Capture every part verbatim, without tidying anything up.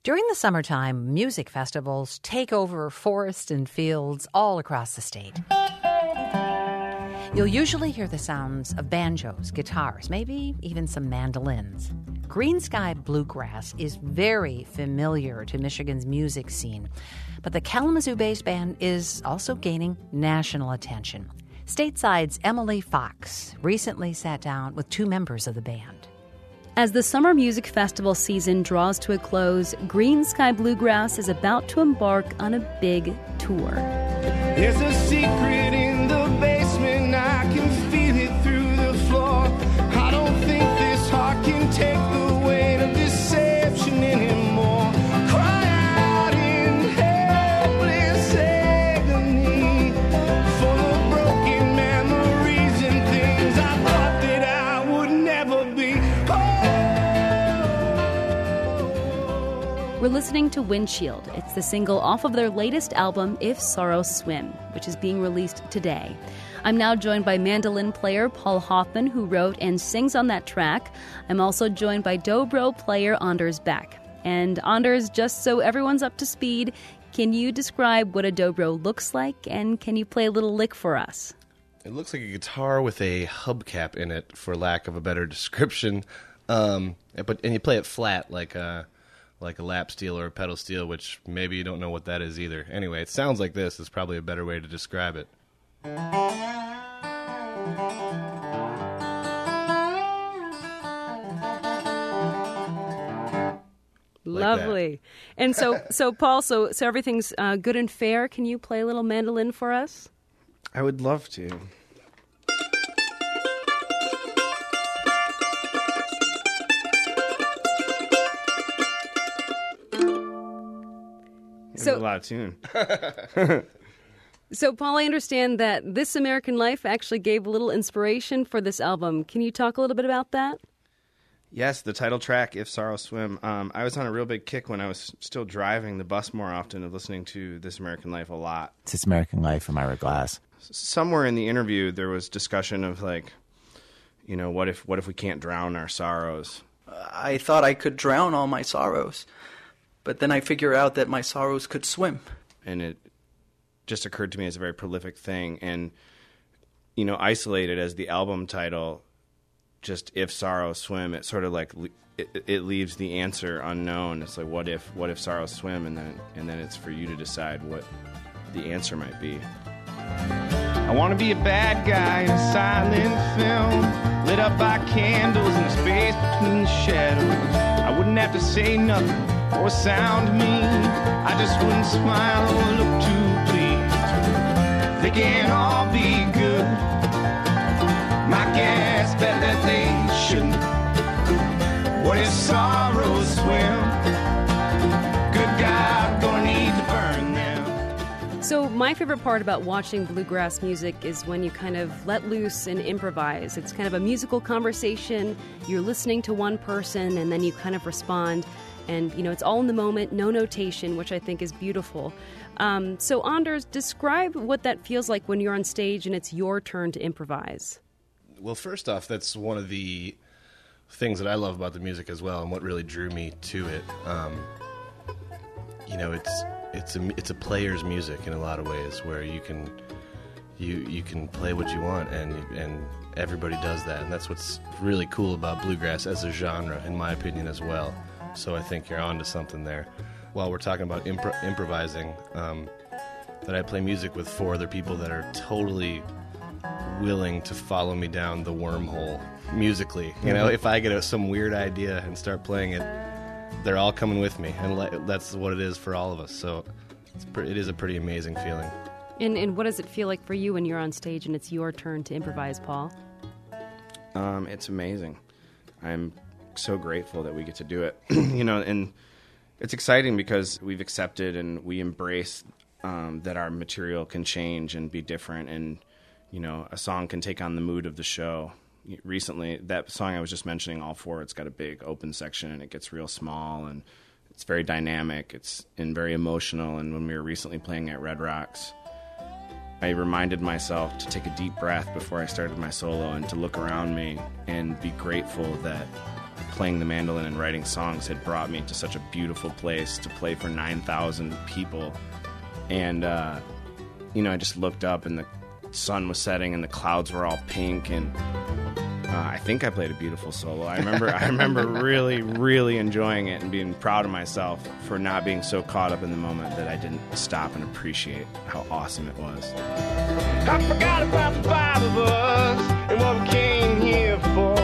During the summertime, music festivals take over forests and fields all across the state. You'll usually hear the sounds of banjos, guitars, maybe even some mandolins. Green Sky Bluegrass is very familiar to Michigan's music scene, but the Kalamazoo-based band is also gaining national attention. Stateside's Emily Fox recently sat down with two members of the band. As the summer music festival season draws to a close, Green Sky Bluegrass is about to embark on a big tour. There's a secret in the basement, I can feel it through the floor. I don't think this heart can take the weight of deception anymore. Cry out in helpless agony for the broken memories and things I thought that I would never be. We're listening to Windshield. It's the single off of their latest album, If Sorrows Swim, which is being released today. I'm now joined by mandolin player Paul Hoffman, who wrote and sings on that track. I'm also joined by dobro player Anders Beck. And Anders, just so everyone's up to speed, can you describe what a dobro looks like, and can you play a little lick for us? It looks like a guitar with a hubcap in it, for lack of a better description. Um, but and you play it flat, like a like a lap steel or a pedal steel, which maybe you don't know what that is either. Anyway, it sounds like this is probably a better way to describe it. Lovely. And so, so Paul, so so everything's uh, good and fair. Can you play a little mandolin for us? I would love to. So, a lot of tune. So, Paul, I understand that This American Life actually gave a little inspiration for this album. Can you talk a little bit about that? Yes, the title track, If Sorrows Swim. Um, I was on a real big kick when I was still driving the bus more often and listening to This American Life a lot. This American Life from Ira Glass. Somewhere in the interview, there was discussion of, like, you know, what if what if we can't drown our sorrows? I thought I could drown all my sorrows, but then I figure out that my sorrows could swim. And it just occurred to me as a very prolific thing. And, you know, isolated as the album title, just If Sorrows Swim, it sort of like it, it leaves the answer unknown. It's like, what if what if sorrows swim? And then and then it's for you to decide what the answer might be. I want to be a bad guy in a silent film, lit up by candles in the space between the shadows. I wouldn't have to say nothing or sound mean. I just wouldn't smile or look too pleased. They can't all be good. My guess bet that they shouldn't. What if sorrows swim? Good God, gonna need to burn them. So my favorite part about watching bluegrass music is when you kind of let loose and improvise. It's kind of a musical conversation. You're listening to one person and then you kind of respond. And, you know, it's all in the moment, no notation, which I think is beautiful. Um, so, Anders, describe what that feels like when you're on stage and it's your turn to improvise. Well, first off, that's one of the things that I love about the music as well, and what really drew me to it. Um, you know, it's it's a it's a player's music in a lot of ways, where you can you you can play what you want, and and everybody does that, and that's what's really cool about bluegrass as a genre, in my opinion, as well. So I think you're onto something there. While we're talking about impro- improvising, um, that I play music with four other people that are totally willing to follow me down the wormhole musically. You know, if I get a, some weird idea and start playing it, they're all coming with me, and le- that's what it is for all of us. So it's pre- it is a pretty amazing feeling. And, and what does it feel like for you when you're on stage and it's your turn to improvise, Paul? Um, it's amazing. I'm so grateful that we get to do it. You know, and it's exciting because we've accepted and we embrace um, that our material can change and be different, and you know, a song can take on the mood of the show. Recently, that song I was just mentioning, All Four, it's got a big open section and it gets real small and it's very dynamic. It's and very emotional. And when we were recently playing at Red Rocks, I reminded myself to take a deep breath before I started my solo and to look around me and be grateful that playing the mandolin and writing songs had brought me to such a beautiful place to play for nine thousand people. And, uh, you know, I just looked up and the sun was setting and the clouds were all pink, and uh, I think I played a beautiful solo. I remember I remember really, really enjoying it and being proud of myself for not being so caught up in the moment that I didn't stop and appreciate how awesome it was. I forgot about the five of us and what we came here for.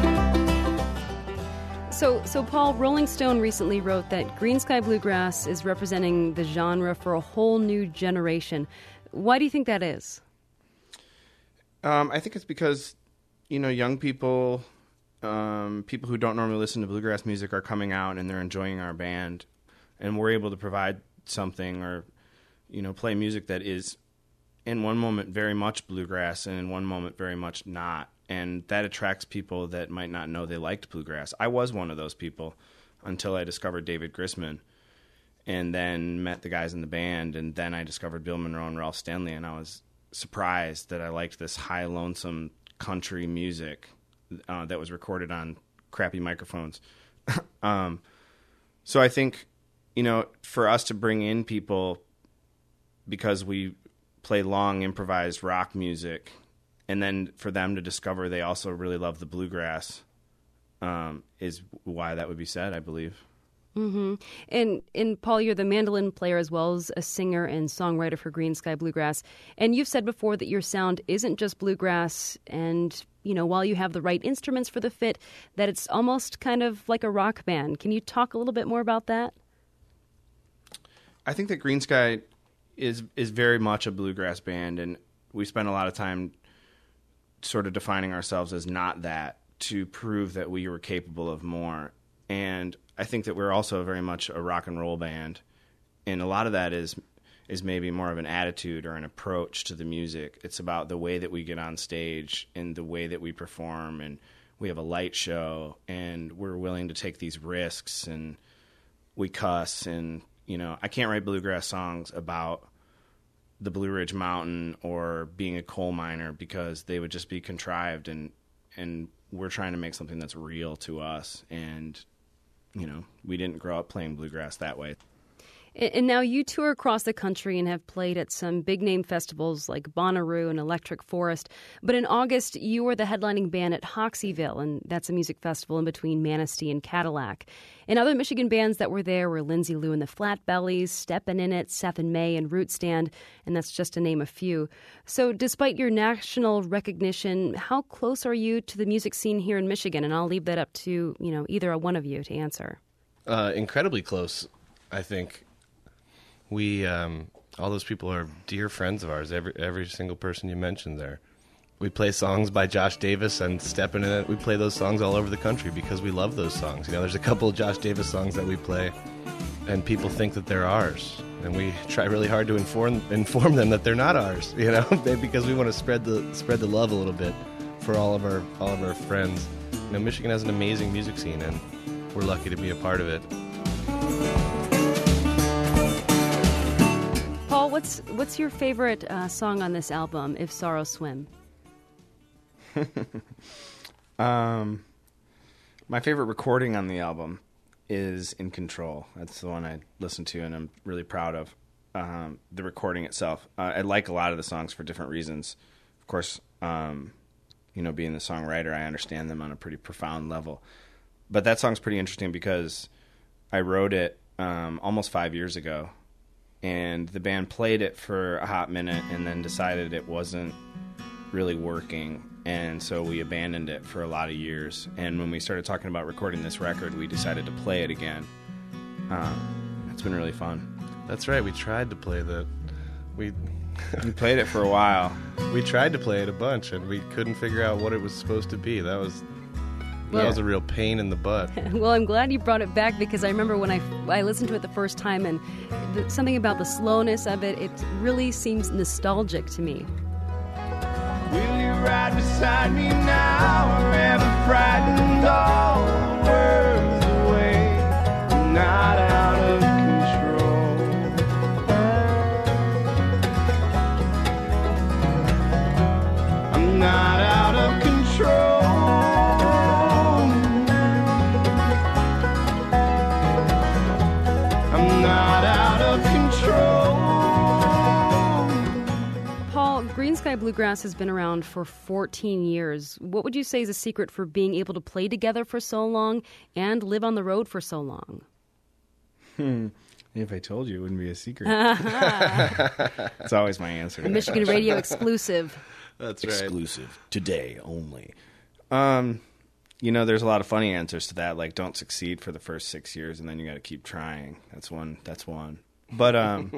So, so Paul, Rolling Stone recently wrote that Green Sky Bluegrass is representing the genre for a whole new generation. Why do you think that is? Um, I think it's because, you know, young people, um, people who don't normally listen to bluegrass music are coming out and they're enjoying our band, and we're able to provide something or, you know, play music that is in one moment very much bluegrass and in one moment very much not. And that attracts people that might not know they liked bluegrass. I was one of those people until I discovered David Grisman and then met the guys in the band, and then I discovered Bill Monroe and Ralph Stanley, and I was surprised that I liked this high, lonesome country music uh, that was recorded on crappy microphones. um, so I think, you know, for us to bring in people because we play long improvised rock music, and then for them to discover they also really love the bluegrass, um, is why that would be said, I believe. Mm-hmm. And, and Paul, you're the mandolin player as well as a singer and songwriter for Green Sky Bluegrass. And you've said before that your sound isn't just bluegrass, and, you know, while you have the right instruments for the fit, that it's almost kind of like a rock band. Can you talk a little bit more about that? I think that Green Sky is is very much a bluegrass band, and we spend a lot of time sort of defining ourselves as not that to prove that we were capable of more. And I think that we're also very much a rock and roll band, and a lot of that is is maybe more of an attitude or an approach to the music. It's about the way that we get on stage and the way that we perform, and we have a light show, and we're willing to take these risks, and we cuss, and, you know, I can't write bluegrass songs about the Blue Ridge Mountain or being a coal miner because they would just be contrived, and and we're trying to make something that's real to us, and, you know, we didn't grow up playing bluegrass that way. And now you tour across the country and have played at some big-name festivals like Bonnaroo and Electric Forest. But in August, you were the headlining band at Hoxeyville, and that's a music festival in between Manistee and Cadillac. And other Michigan bands that were there were Lindsay Lou and the Flatbellies, Steppin' In It, Seth and May, and Root Stand, and that's just to name a few. So despite your national recognition, how close are you to the music scene here in Michigan? And I'll leave that up to, you know, either one of you to answer. Uh, incredibly close, I think. We, um, all those people are dear friends of ours, every every single person you mentioned there. We play songs by Josh Davis and Steppin' In It. We play those songs all over the country because we love those songs. You know, there's a couple of Josh Davis songs that we play, and people think that they're ours. And we try really hard to inform inform them that they're not ours, you know, because we want to spread the spread the love a little bit for all of our all of our friends. You know, Michigan has an amazing music scene, and we're lucky to be a part of it. Paul, what's what's your favorite uh, song on this album, If Sorrows Swim? um, my favorite recording on the album is In Control. That's the one I listen to and I'm really proud of. Um, the recording itself. Uh, I like a lot of the songs for different reasons. Of course, um, you know, being the songwriter, I understand them on a pretty profound level. But that song's pretty interesting because I wrote it um, almost five years ago. And the band played it for a hot minute and then decided it wasn't really working. And so we abandoned it for a lot of years. And when we started talking about recording this record, we decided to play it again. Um, it's been really fun. That's right. We tried to play the... We we played it for a while. We tried to play it a bunch, and we couldn't figure out what it was supposed to be. That was... That Yeah. was a real pain in the butt. Well, I'm glad you brought it back because I remember when I, I listened to it the first time, and the, something about the slowness of it, it really seems nostalgic to me. Will you ride beside me now, or ever frightened all the words away? I'm not out of control. I'm not out of control. I'm not out of control. Paul, Green Sky Bluegrass has been around for fourteen years. What would you say is a secret for being able to play together for so long and live on the road for so long? Hmm. If I told you, it wouldn't be a secret. It's always my answer. A Michigan radio exclusive. That's right. Exclusive. Today only. Um, you know, there's a lot of funny answers to that, like don't succeed for the first six years and then you got to keep trying. That's one. That's one. But um,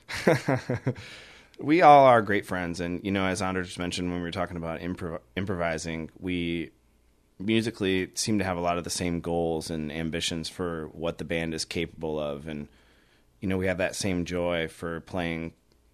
we all are great friends. And, you know, as Anders mentioned when we were talking about improv- improvising, we musically seem to have a lot of the same goals and ambitions for what the band is capable of. And, you know, we have that same joy for playing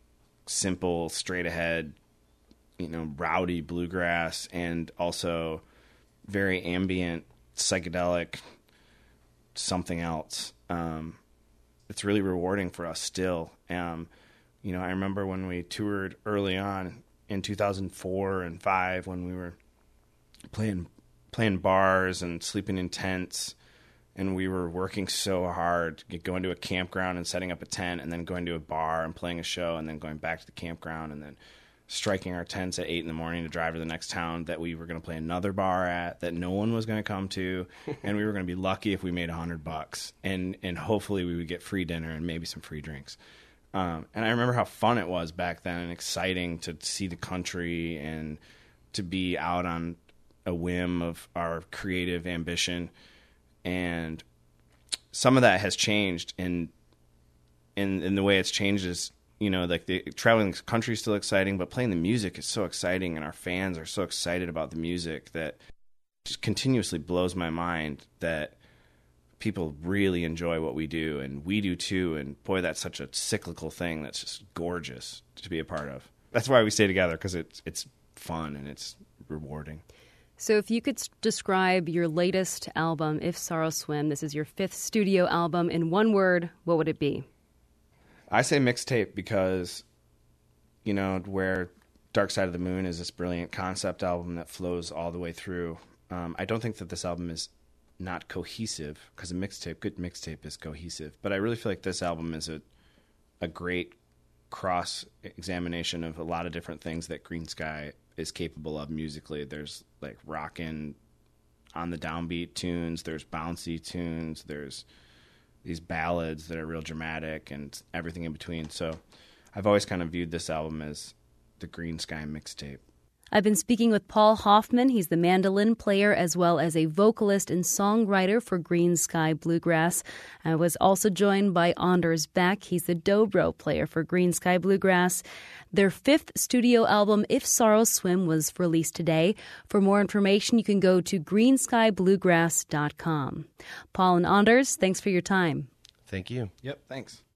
simple, straight ahead, you know, rowdy bluegrass and also very ambient, psychedelic, something else. Um, it's really rewarding for us still. Um, you know, I remember when we toured early on in two thousand four and five when we were playing playing bars and sleeping in tents. And we were working so hard, going to a campground and setting up a tent, and then going to a bar and playing a show, and then going back to the campground, and then striking our tents at eight in the morning to drive to the next town that we were going to play another bar at that no one was going to come to, and we were going to be lucky if we made a hundred bucks, and and hopefully we would get free dinner and maybe some free drinks. Um, and I remember how fun it was back then and exciting to see the country and to be out on a whim of our creative ambition. And some of that has changed, and in in the way it's changed is, you know, like the traveling the country is still exciting, but playing the music is so exciting, and our fans are so excited about the music that just continuously blows my mind that people really enjoy what we do, and we do too. And boy, that's such a cyclical thing that's just gorgeous to be a part of. That's why we stay together, because it's it's fun and it's rewarding. So if you could s- describe your latest album, If Sorrows Swim, this is your fifth studio album, in one word, what would it be? I say mixtape because, you know, where Dark Side of the Moon is this brilliant concept album that flows all the way through. Um, I don't think that this album is not cohesive, because a mixtape, good mixtape is cohesive. But I really feel like this album is a a great cross-examination of a lot of different things that Green Sky is capable of musically. There's like rockin' on the downbeat tunes, there's bouncy tunes, there's these ballads that are real dramatic, and everything in between. So I've always kind of viewed this album as the Green Sky mixtape. I've been speaking with Paul Hoffman. He's the mandolin player as well as a vocalist and songwriter for Green Sky Bluegrass. I was also joined by Anders Beck. He's the dobro player for Green Sky Bluegrass. Their fifth studio album, If Sorrows Swim, was released today. For more information, you can go to green sky bluegrass dot com. Paul and Anders, thanks for your time. Thank you. Yep, thanks.